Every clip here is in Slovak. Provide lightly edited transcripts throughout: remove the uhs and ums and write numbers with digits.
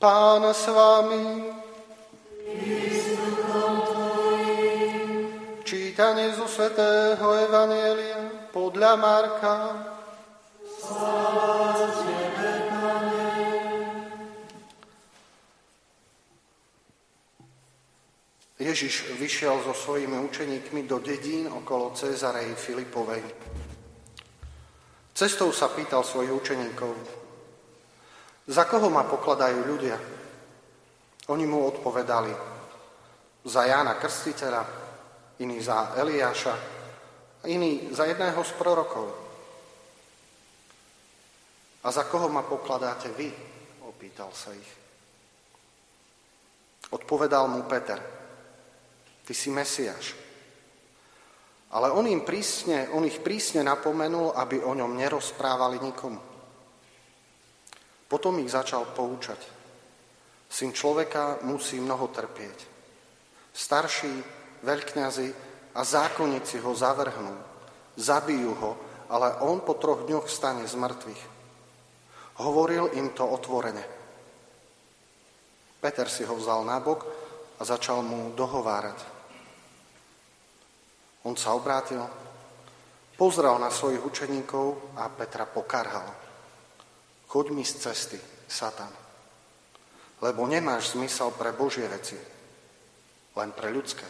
Pán s vami. Čítanie zo svätého Evanjelia podľa Marka. Sláva tebe, Pane. Ježiš vyšiel so svojimi učeníkmi do dedín okolo Cézarei Filipovej. Cestou sa pýtal svojich učeníkov: Za koho ma pokladajú ľudia? Oni mu odpovedali: Za Jána Krstiteľa, iní za Eliáša, iní za jedného z prorokov. A za koho ma pokladáte vy? Opýtal sa ich. Odpovedal mu Peter: Ty si Mesiáš. Ale on ich prísne napomenul, aby o ňom nerozprávali nikomu. Potom ich začal poučať. Syn človeka musí mnoho trpieť. Starší, veľkňazi a zákonníci ho zavrhnú, zabijú ho, ale on po 3 dňoch vstane z mŕtvych. Hovoril im to otvorene. Peter si ho vzal nabok a začal mu dohovárať. On sa obrátil, pozrel na svojich učeníkov a Petra pokarhal. Choď mi z cesty, Satan, lebo nemáš zmysel pre Božie veci, len pre ľudské.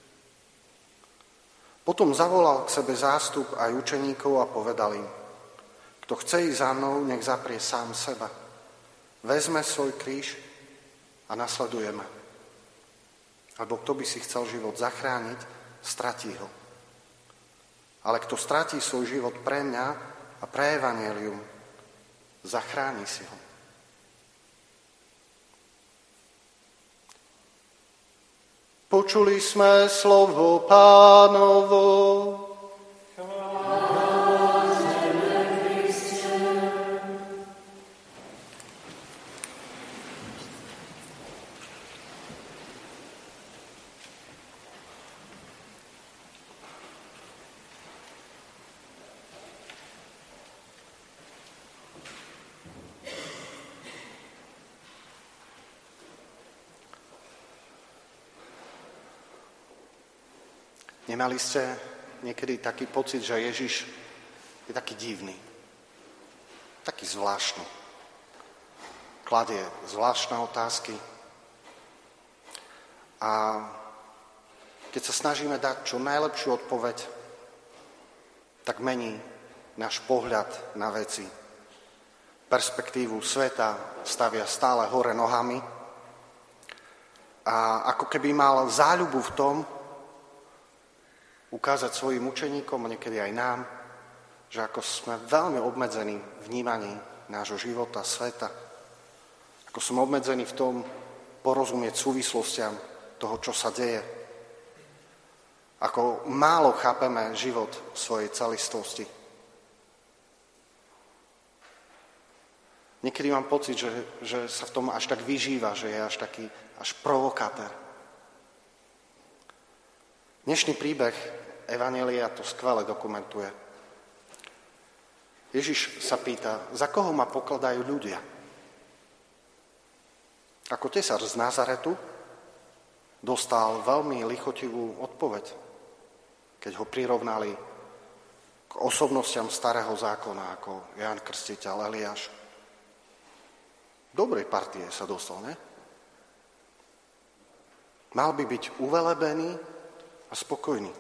Potom zavolal k sebe zástup aj učeníkov a povedal im: Kto chce ísť za mnou, nech zaprie sám seba. Vezme svoj kríž a nasleduje ma. Alebo kto by si chcel život zachrániť, stratí ho. Ale kto stratí svoj život pre mňa a pre evanjelium, zachráni si ho. Počuli sme slovo Pánovo. Nemali ste niekedy taký pocit, že Ježiš je taký divný, taký zvláštny. Kladie zvláštne otázky a keď sa snažíme dať čo najlepšiu odpoveď, tak mení náš pohľad na veci. Perspektívu sveta stavia stále hore nohami a ako keby mal záľubu v tom, ukázať svojim učeníkom a niekedy aj nám, že ako sme veľmi obmedzení v vnímaní nášho života, sveta, ako sme obmedzení v tom porozumieť súvislostiam toho, čo sa deje, ako málo chápeme život v svojej celistvosti. Niekedy mám pocit, že sa v tom až tak vyžíva, že je až provokátor. Dnešný príbeh Evanjelia to skvele dokumentuje. Ježiš sa pýta, za koho ma pokladajú ľudia? Ako tesár z Nazaretu dostal veľmi lichotivú odpoveď, keď ho prirovnali k osobnostiam starého zákona, ako Ján Krstiteľ, Eliáš. Dobrej partie sa dostal, ne? Mal by byť uvelebený a spokojný.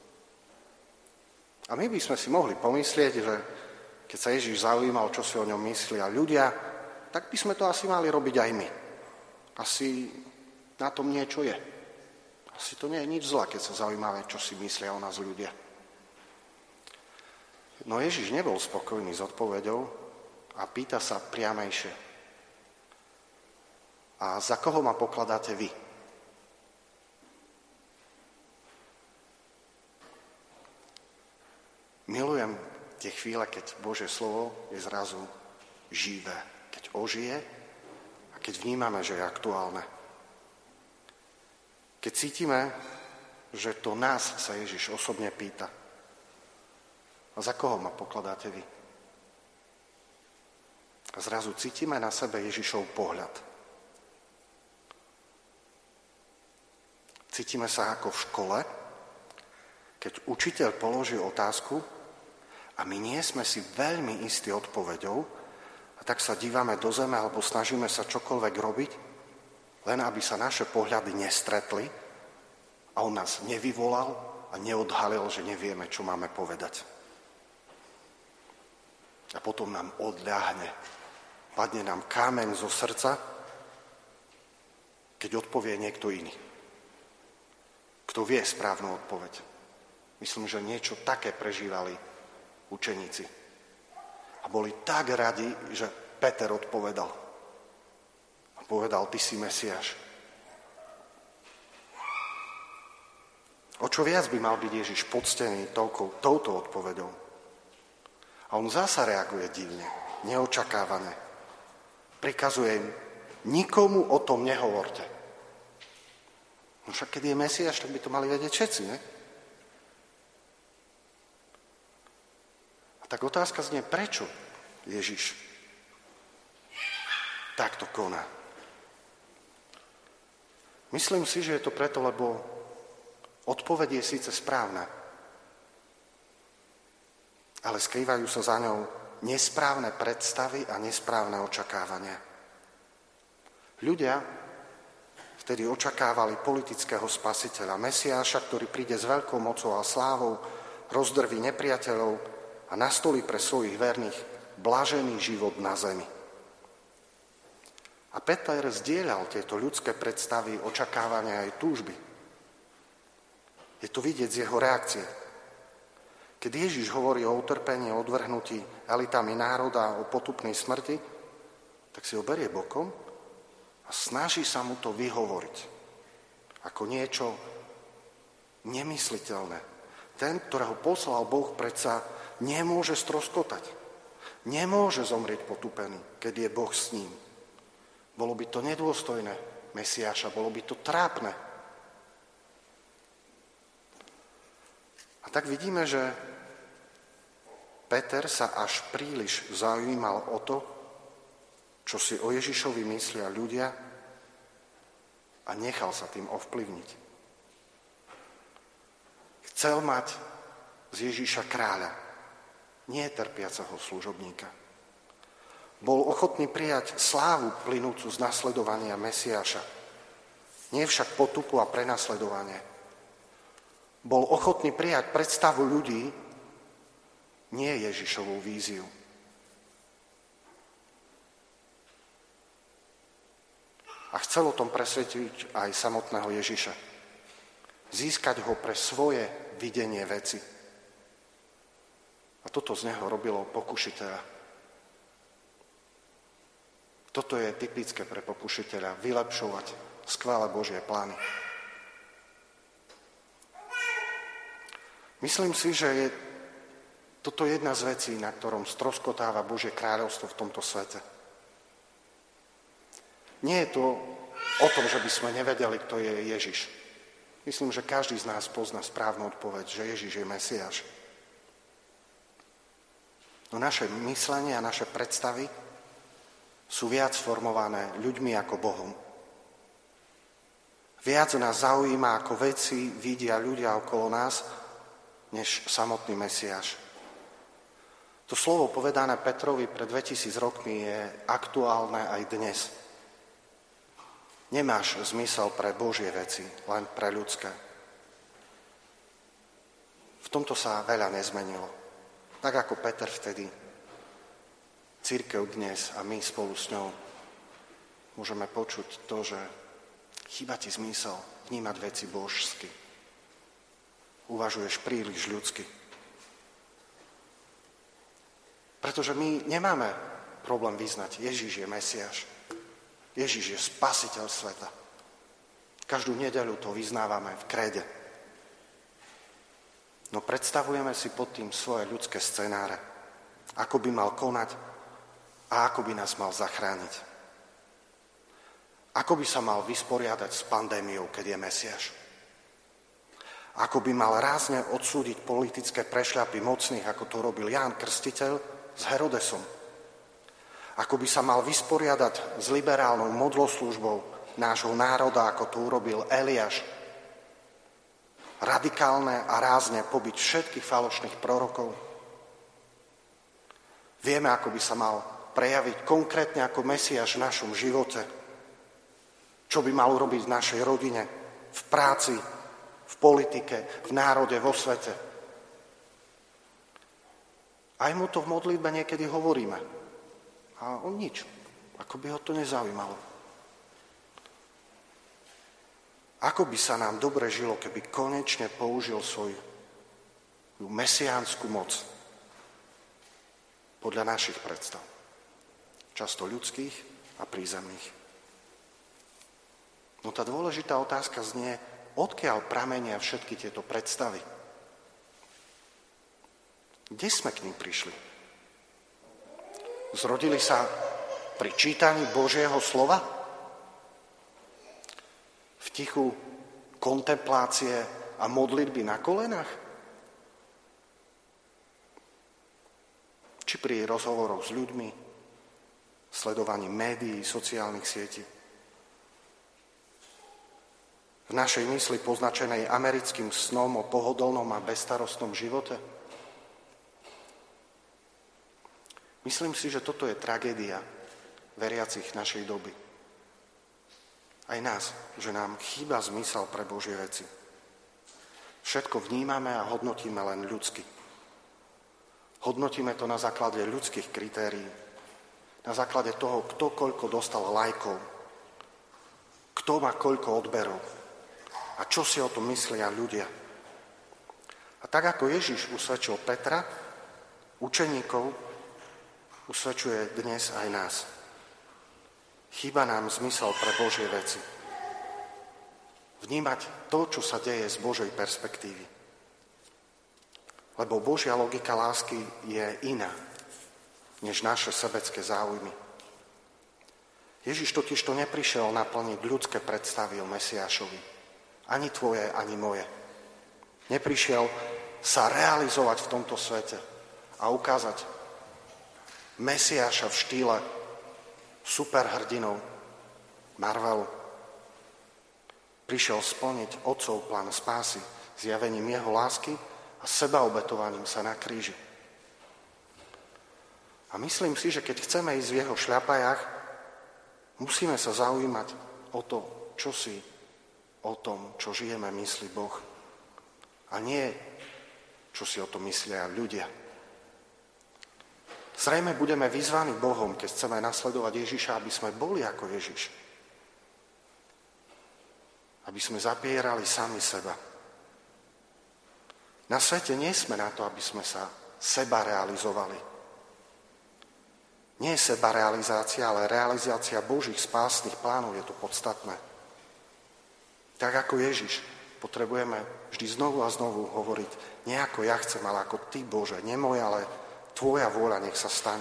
A my by sme si mohli pomyslieť, že keď sa Ježiš zaujímal, čo si o ňom myslia ľudia, tak by sme to asi mali robiť aj my. Asi na tom niečo je. Asi to nie je nič zlé, keď sa zaujímame, čo si myslia o nás ľudia. No Ježiš nebol spokojný s odpoveďou a pýta sa priamejšie. A za koho ma pokladáte vy? Milujem tie chvíle, keď Božie slovo je zrazu živé, keď ožije a keď vnímame, že je aktuálne. Keď cítime, že to nás sa Ježiš osobne pýta. A za koho ma pokladáte vy? A zrazu cítime na sebe Ježišov pohľad. Cítime sa ako v škole, keď učiteľ položí otázku a my nie sme si veľmi istí odpoveďou a tak sa dívame do zeme alebo snažíme sa čokoľvek robiť, len aby sa naše pohľady nestretli a on nás nevyvolal a neodhalil, že nevieme, čo máme povedať. A potom nám odľahne, padne nám kámeň zo srdca, keď odpovie niekto iný. Kto vie správnu odpoveď. Myslím, že niečo také prežívali učeníci. A boli tak radi, že Peter odpovedal. A povedal, ty si Mesiáš. O čo viac by mal byť Ježiš poctený touto odpoveďou. A on zasa reaguje divne, neočakávane. Prikazuje im, nikomu o tom nehovorte. No však keď je Mesiáš, tak by to mali vedieť všetci, ne? A tak otázka znie, prečo Ježiš takto koná? Myslím si, že je to preto, lebo odpoveď je síce správna, ale skrývajú sa za ňou nesprávne predstavy a nesprávne očakávania. Ľudia vtedy očakávali politického spasiteľa, Mesiáša, ktorý príde s veľkou mocou a slávou, rozdrví nepriateľov a nastolí pre svojich verných blažený život na zemi. A Peter zdieľal tieto ľudské predstavy, očakávania aj túžby. Je to vidieť z jeho reakcie. Keď Ježiš hovorí o utrpení, o odvrhnutí elitami národa, o potupnej smrti, tak si ho berie bokom a snaží sa mu to vyhovoriť ako niečo nemysliteľné. Ten, ktorého poslal Boh, predsa nemôže stroskotať. Nemôže zomrieť potupený, keď je Boh s ním. Bolo by to nedôstojné Mesiáša, bolo by to trápne. A tak vidíme, že Peter sa až príliš zaujímal o to, čo si o Ježišovi myslia ľudia a nechal sa tým ovplyvniť. Chcel mať z Ježiša kráľa, nie trpiaceho služobníka. Bol ochotný prijať slávu plynúcu z nasledovania Mesiáša, nie však potupu a prenasledovanie. Bol ochotný prijať predstavu ľudí, nie Ježišovú víziu. A chcel o tom presvedčiť aj samotného Ježiša. Získať ho pre svoje videnie veci. A toto z neho robilo pokušiteľa. Toto je typické pre pokušiteľa, vylepšovať skvelé Božie plány. Myslím si, že je toto jedna z vecí, na ktorom stroskotáva Božie kráľovstvo v tomto svete. Nie je to o tom, že by sme nevedeli, kto je Ježiš. Myslím, že každý z nás pozná správnu odpoveď, že Ježiš je Mesiáš. No naše myslenie a naše predstavy sú viac formované ľuďmi ako Bohom. Viac nás zaujíma, ako veci vidia ľudia okolo nás, než samotný Mesiáš. To slovo povedané Petrovi pred 2000 rokmi je aktuálne aj dnes. Nemáš zmysel pre Božie veci, len pre ľudské. V tomto sa veľa nezmenilo. Tak ako Peter vtedy, cirkev dnes a my spolu s ňou môžeme počuť to, že chýba ti zmysel vnímať veci božsky. Uvažuješ príliš ľudsky. Pretože my nemáme problém vyznať, Ježiš je Mesiáš. Ježiš je spasiteľ sveta. Každú nedeľu to vyznávame v kréde. No predstavujeme si pod tým svoje ľudské scenáre. Ako by mal konať a ako by nás mal zachrániť. Ako by sa mal vysporiadať s pandémiou, keď je Mesiáš. Ako by mal rázne odsúdiť politické prešľapy mocných, ako to robil Ján Krstiteľ s Herodesom. Ako by sa mal vysporiadať s liberálnou modloslužbou nášho národa, ako to urobil Eliáš radikálne a rázne pobiť všetkých falošných prorokov. Vieme, ako by sa mal prejaviť konkrétne ako Mesiáš v našom živote. Čo by mal urobiť v našej rodine, v práci, v politike, v národe, vo svete. Aj mu to v modlitbe niekedy hovoríme. A on nič. Ako by ho to nezaujímalo. Ako by sa nám dobre žilo, keby konečne použil svoju mesiánsku moc podľa našich predstav. Často ľudských a prízemných. No tá dôležitá otázka znie, odkiaľ pramenia všetky tieto predstavy? Kde sme k ním prišli? Zrodili sa pri čítaní Božieho slova? V tichu kontemplácie a modlitby na kolenách? Či pri rozhovoroch s ľuďmi, sledovaní médií, sociálnych sietí? V našej mysli poznačenej americkým snom o pohodlnom a bezstarostnom živote? Myslím si, že toto je tragédia veriacich našej doby. Aj nás, že nám chýba zmysel pre Božie veci. Všetko vnímame a hodnotíme len ľudsky. Hodnotíme to na základe ľudských kritérií, na základe toho, kto koľko dostal lajkov, kto má koľko odberov a čo si o tom myslia ľudia. A tak ako Ježiš usvedčil Petra, učeníkov, usvedčuje dnes aj nás. Chýba nám zmysel pre Božie veci. Vnímať to, čo sa deje z Božej perspektívy. Lebo Božia logika lásky je iná, než naše sebecké záujmy. Ježiš totiž to neprišiel naplniť ľudské predstavy o Mesiášovi. Ani tvoje, ani moje. Neprišiel sa realizovať v tomto svete a ukázať Mesiáša v štýle superhrdinov Marvelu. Prišiel splniť Otcov plán spásy zjavením jeho lásky a sebaobetovaním sa na kríži. A myslím si, že keď chceme ísť v jeho šľapajách, musíme sa zaujímať o to, čo si o tom, čo žijeme, myslí Boh. A nie, čo si o tom myslia ľudia. Zrejme budeme vyzvaní Bohom, keď chceme nasledovať Ježiša, aby sme boli ako Ježiš. Aby sme zapierali sami seba. Na svete nie sme na to, aby sme sa seba realizovali. Nie je sebarealizácia, ale realizácia Božích spásnych plánov je to podstatné. Tak ako Ježiš potrebujeme vždy znovu a znovu hovoriť, nie ako ja chcem, ale ako Ty, Bože, nie môj, ale Tvoja vôľa nech sa stane.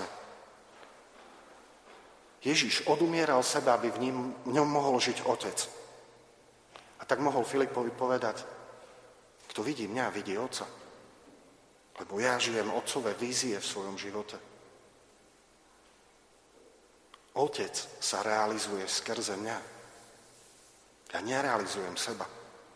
Ježiš odumieral seba, aby v ňom mohol žiť Otec. A tak mohol Filipovi povedať, kto vidí mňa, vidí Otca. Lebo ja žijem Otcové vízie v svojom živote. Otec sa realizuje skrze mňa. Ja nerealizujem seba.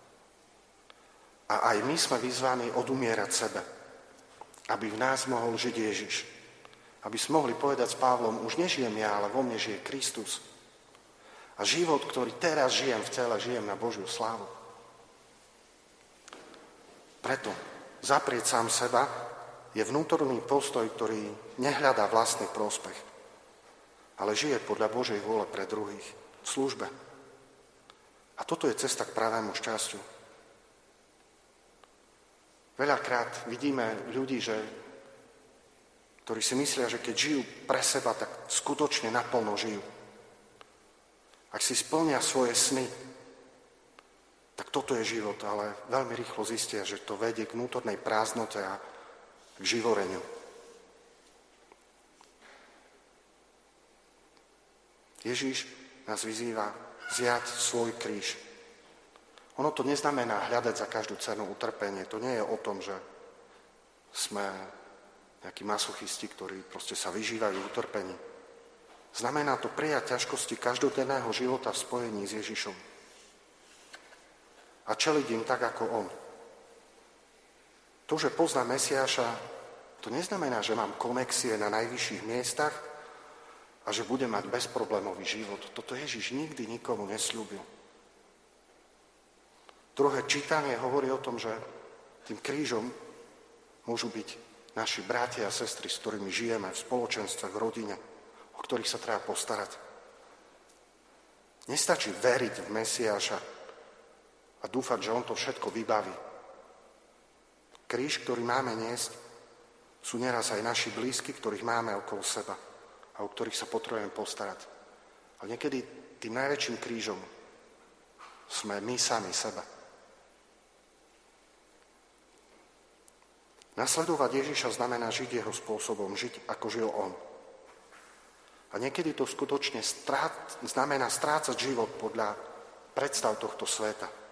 A aj my sme vyzvaní odumierať sebe, aby v nás mohol žiť Ježiš. Aby sme mohli povedať s Pavlom, už nežijem ja, ale vo mne žije Kristus. A život, ktorý teraz žijem v tele, žijem na Božiu slávu. Preto zaprieť sám seba je vnútorný postoj, ktorý nehľadá vlastný prospech, ale žije podľa Božej vôle pre druhých v službe. A toto je cesta k pravému šťastiu. Veľakrát vidíme ľudí, ktorí si myslia, že keď žijú pre seba, tak skutočne naplno žijú. Ak si splnia svoje sny, tak toto je život, ale veľmi rýchlo zistia, že to vedie k vnútornej prázdnote a k živoreniu. Ježiš nás vyzýva vziať svoj kríž. Ono to neznamená hľadať za každú cenu utrpenie. To nie je o tom, že sme nejakí masochisti, ktorí proste sa vyžívajú v utrpení. Znamená to prijať ťažkosti každodenného života v spojení s Ježišom. A čeliť im tak, ako on. To, že poznám Mesiáša, to neznamená, že mám konexie na najvyšších miestach a že budem mať bezproblémový život. Toto Ježiš nikdy nikomu nesľúbil. Druhé čítanie hovorí o tom, že tým krížom môžu byť naši bratia a sestry, s ktorými žijeme v spoločenstve, v rodine, o ktorých sa treba postarať. Nestačí veriť v Mesiáša a dúfať, že on to všetko vybaví. Kríž, ktorý máme niesť, sú neraz aj naši blízky, ktorých máme okolo seba a o ktorých sa potrebujeme postarať. Ale niekedy tým najväčším krížom sme my sami seba. Nasledovať Ježiša znamená žiť jeho spôsobom, žiť ako žil on. A niekedy to skutočne znamená strácať život podľa predstav tohto sveta.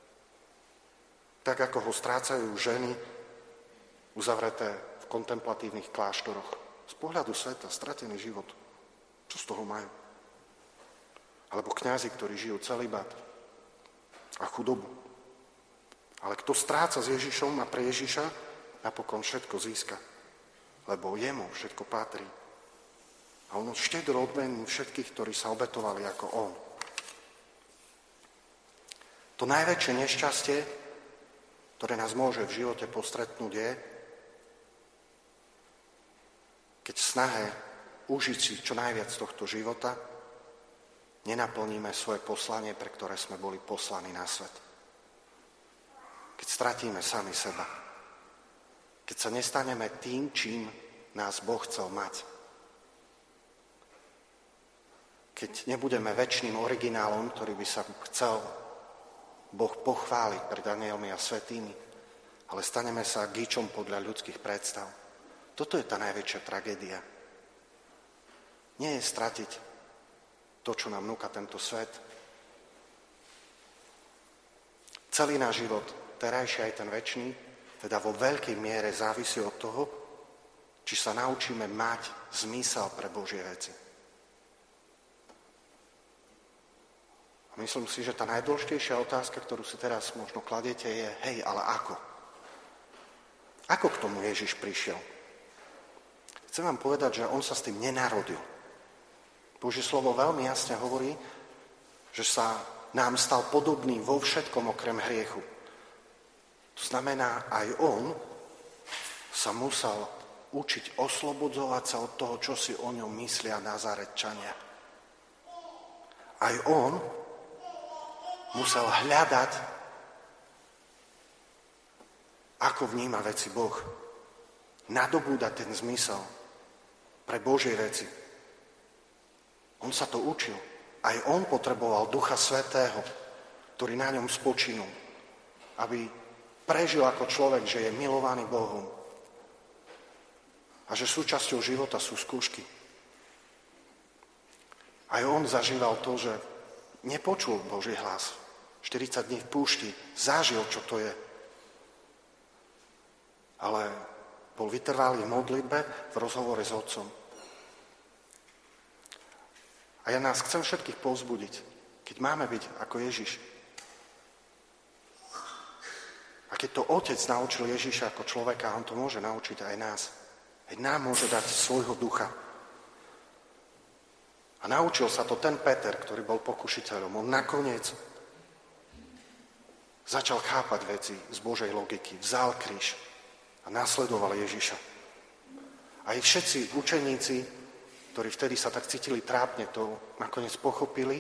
Tak ako ho strácajú ženy uzavreté v kontemplatívnych kláštoroch. Z pohľadu sveta stratený život. Čo z toho majú? Alebo kňazi, ktorí žijú celibát a chudobu. Ale kto stráca s Ježišom a pre Ježiša, napokon všetko získa. Lebo jemu všetko patrí. A on štedro odmení všetkých, ktorí sa obetovali ako on. To najväčšie nešťastie, ktoré nás môže v živote postretnúť, je, keď v snahe užiť si čo najviac tohto života nenaplníme svoje poslanie, pre ktoré sme boli poslaní na svet. Keď stratíme sami seba. Keď sa nestaneme tým, čím nás Boh chcel mať. Keď nebudeme večným originálom, ktorý by sa chcel Boh pochváliť pred anielmi a svätými, ale staneme sa gíčom podľa ľudských predstav. Toto je tá najväčšia tragédia. Nie je stratiť to, čo nám núka tento svet. Celý náš život, terajší aj ten večný, teda vo veľkej miere závisí od toho, či sa naučíme mať zmysel pre Božie veci. Myslím si, že tá najdôležitejšia otázka, ktorú si teraz možno kladiete, je hej, ale ako? Ako k tomu Ježiš prišiel? Chcem vám povedať, že on sa s tým nenarodil. Božie slovo veľmi jasne hovorí, že sa nám stal podobný vo všetkom okrem hriechu. To znamená, aj on sa musel učiť oslobodzovať sa od toho, čo si o ňom myslia Nazaretčania. Aj on musel hľadať, ako vníma veci Boh. Nadobúdať ten zmysel pre Božie veci. On sa to učil. Aj on potreboval Ducha Svätého, ktorý na ňom spočinul, aby prežil ako človek, že je milovaný Bohom a že súčasťou života sú skúšky. Aj on zažíval to, že nepočul Boží hlas. 40 dní v púšti, zažil, čo to je. Ale bol vytrvalý v modlitbe, v rozhovore s Otcom. A ja nás chcem všetkých povzbudiť, keď máme byť ako Ježiš. A keď to Otec naučil Ježiša ako človeka, on to môže naučiť aj nás. Veď nám môže dať svojho ducha. A naučil sa to ten Peter, ktorý bol pokušiteľom. On nakoniec začal chápať veci z Božej logiky. Vzal kríž a nasledoval Ježiša. Aj všetci učeníci, ktorí vtedy sa tak cítili trápne, to nakoniec pochopili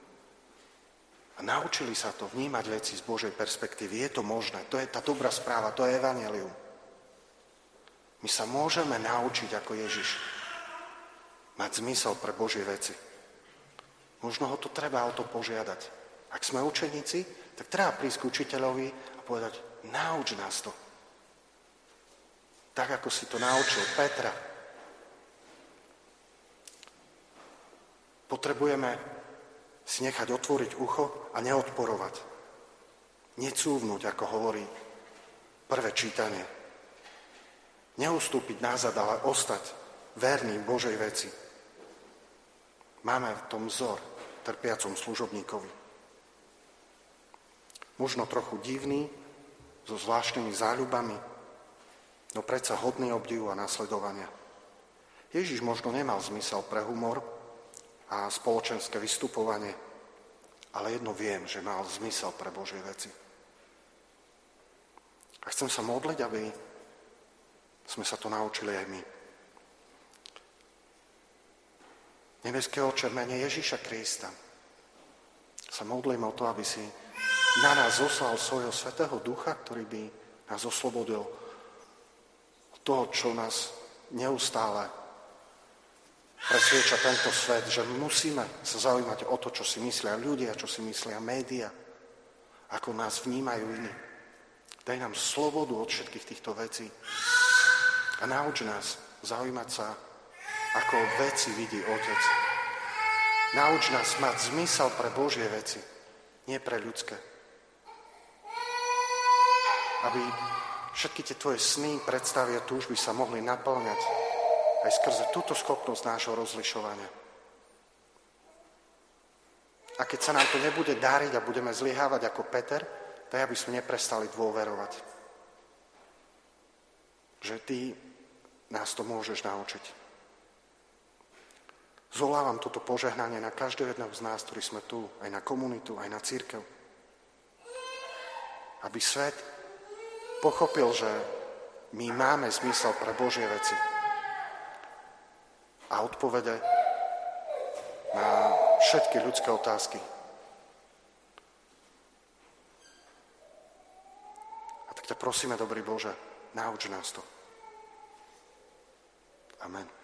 a naučili sa to vnímať veci z Božej perspektívy. Je to možné. To je tá dobrá správa, to je evanjelium. My sa môžeme naučiť ako Ježiš mať zmysel pre Božie veci. Možno ho to treba o to požiadať. Ak sme učeníci, tak treba prísť k učiteľovi a povedať, nauč nás to. Tak, ako si to naučil Petra. Potrebujeme si nechať otvoriť ucho a neodporovať. Necúvnuť, ako hovorí prvé čítanie. Neustúpiť nazad, ale ostať verný Božej veci. Máme v tom vzor trpiacom služobníkovi. Možno trochu divný, so zvláštnymi záľubami, no predsa hodný obdivu a nasledovania. Ježiš možno nemal zmysel pre humor a spoločenské vystupovanie, ale jedno viem, že mal zmysel pre Božie veci. A chcem sa modliť, aby sme sa to naučili aj my. Nebeský Otče, v mene Ježiša Krista sa modlím o to, aby si na nás zoslal svojho Svätého Ducha, ktorý by nás oslobodil od toho, čo nás neustále presvieča tento svet, že musíme sa zaujímať o to, čo si myslia ľudia, čo si myslia médiá, ako nás vnímajú iní. Daj nám slobodu od všetkých týchto vecí a nauč nás zaujímať sa, ako veci vidí Otec. Nauč nás mať zmysel pre Božie veci, nie pre ľudské. Aby všetky tie tvoje sny, predstavy a túžby sa mohli naplňať aj skrze túto schopnosť nášho rozlišovania. A keď sa nám to nebude dáriť a budeme zlyhávať ako Peter, tak aby sme neprestali dôverovať. Že ty nás to môžeš naučiť. Zvolávam toto požehnanie na každého jedného z nás, ktorí sme tu, aj na komunitu, aj na cirkev. Aby svet pochopil, že my máme zmysel pre Božie veci a odpovede na všetky ľudské otázky. A tak ťa prosíme, dobrý Bože, nauč nás to. Amen.